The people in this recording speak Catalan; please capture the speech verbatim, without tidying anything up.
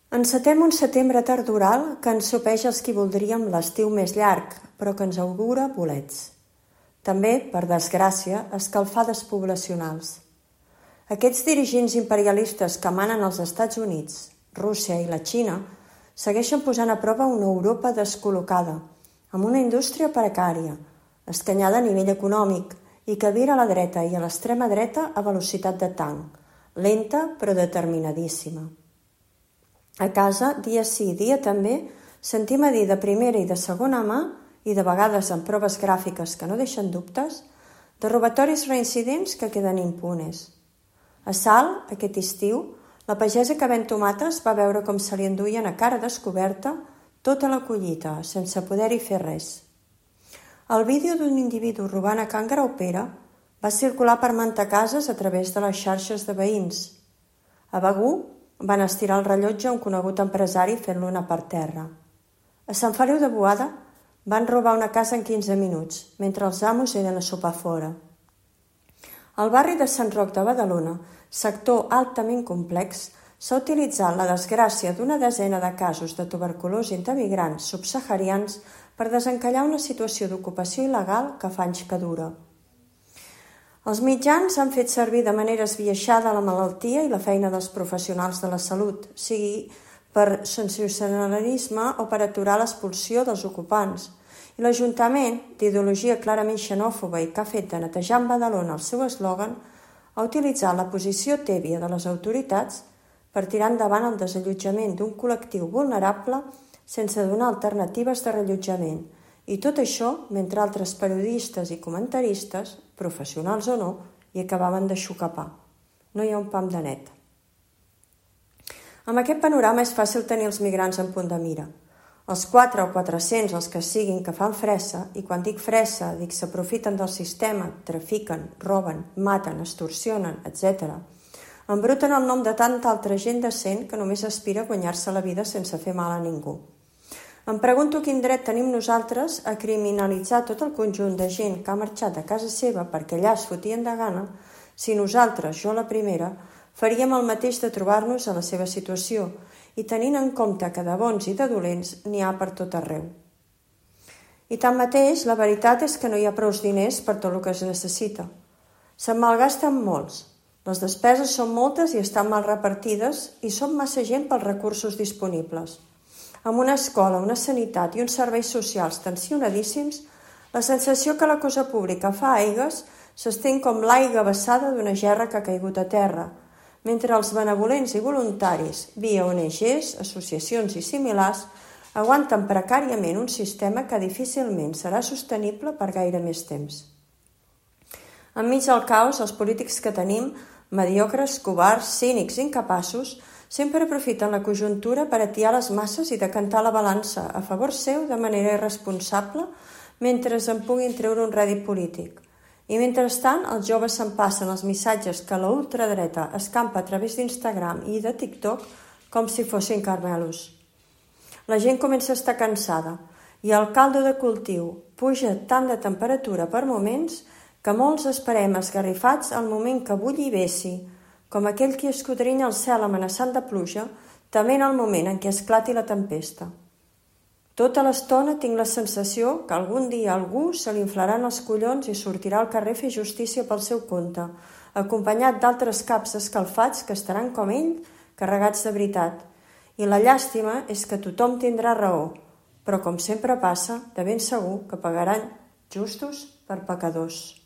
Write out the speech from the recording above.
Encetem un setembre tardoral que ens sopeja els qui voldríem l'estiu més llarg, però que ens augura bolets. També, per desgràcia, escalfades poblacionals. Aquests dirigents imperialistes que manen als Estats Units, Rússia i la Xina segueixen posant a prova una Europa descol·locada, amb una indústria precària, escanyada a nivell econòmic i que vira a la dreta i a l'extrema dreta a velocitat de tanc, lenta però determinadíssima. A casa, dia sí, dia també, sentim a dir de primera i de segona mà, i de vegades amb proves gràfiques que no deixen dubtes, de robatoris reincidents que queden impunes. A Salt, aquest estiu, la pagesa que ven tomates va veure com se li enduien a cara descoberta tota la collita, sense poder-hi fer res. El vídeo d'un individu robant a Can Graupera va circular per Mantacases a través de les xarxes de veïns. A Begur van estirar el rellotge a un conegut empresari fent-lo anar per terra. A Sant Feliu de Boada van robar una casa en quinze minuts, mentre els amos eren a sopar fora. Al barri de Sant Roc de Badalona, sector altament complex, s'ha utilitzat la desgràcia d'una desena de casos de tuberculosi entre migrants subsaharians per desencallar una situació d'ocupació il·legal que fa anys que dura. Els mitjans han fet servir de manera esbiaixada la malaltia i la feina dels professionals de la salut, sigui per sensacionalisme o per aturar l'expulsió dels ocupants. I l'Ajuntament, d'ideologia clarament xenòfoba i que ha fet de netejar en Badalona el seu eslògan, ha utilitzat la posició tèbia de les autoritats per tirar endavant el desallotjament d'un col·lectiu vulnerable sense donar alternatives de rellotjament. I tot això mentre altres periodistes i comentaristes, professionals o no, hi acabaven de xocapar. No hi ha un pam de net. Amb aquest panorama és fàcil tenir els migrants en punt de mira. Els quatre o quatre-cents, els que siguin, que fan fressa, i quan dic fressa, dic s'aprofiten del sistema, trafiquen, roben, maten, extorsionen, etcètera. Embruten el nom de tanta altra gent decent que només aspira a guanyar-se la vida sense fer mal a ningú. Em pregunto quin dret tenim nosaltres a criminalitzar tot el conjunt de gent que ha marxat de casa seva perquè allà es fotien de gana si nosaltres, jo la primera, faríem el mateix de trobar-nos a la seva situació i tenint en compte que de bons i de dolents n'hi ha per tot arreu. I tanmateix, la veritat és que no hi ha prous diners per tot el que es necessita. Se'n malgasten molts. Les despeses són moltes i estan mal repartides i són massa gent pels recursos disponibles. Amb una escola, una sanitat i uns serveis socials tensionadíssims, la sensació que la cosa pública fa aigues s'estén com l'aigua vessada d'una gerra que ha caigut a terra, mentre els benevolents i voluntaris, via O N Ges, associacions i similars, aguanten precàriament un sistema que difícilment serà sostenible per gaire més temps. Enmig del caos, els polítics que tenim, mediocres, covards, cínics i incapaços, sempre aprofiten la conjuntura per atiar les masses i decantar la balança a favor seu de manera irresponsable mentre en puguin treure un rèdit polític. I mentrestant, els joves s'empassen els missatges que la ultradreta escampa a través d'Instagram i de TikTok com si fossin carmelos. La gent comença a estar cansada i el caldo de cultiu puja tant de temperatura per moments que molts esperem esgarrifats al moment que bulli i vessi, com aquell qui escudrinya el cel amenaçant de pluja, tement el moment en què esclati la tempesta. Tota l'estona tinc la sensació que algun dia algú se li inflaran els collons i sortirà al carrer a fer justícia pel seu compte, acompanyat d'altres caps escalfats que estaran com ell, carregats de veritat. I la llàstima és que tothom tindrà raó, però com sempre passa, de ben segur que pagaran justos per pecadors.